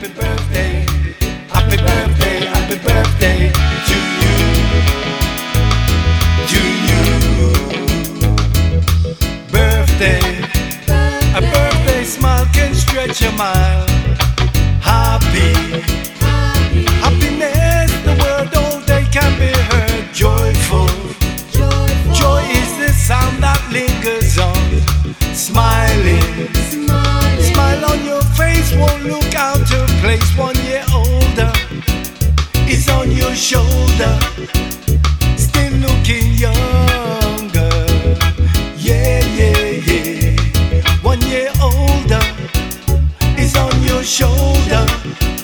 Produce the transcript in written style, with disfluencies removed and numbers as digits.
happy birthday, happy birthday, happy birthday to you, to you. Birthday, a birthday smile can stretch a mile. Happy, happiness, the word all day can be heard. Joyful, joy is the sound that lingers on. Smiling, smile on your face, won't look out of place. 1 year older is on your shoulder, still looking younger. Yeah, yeah, yeah. 1 year older is on your shoulder,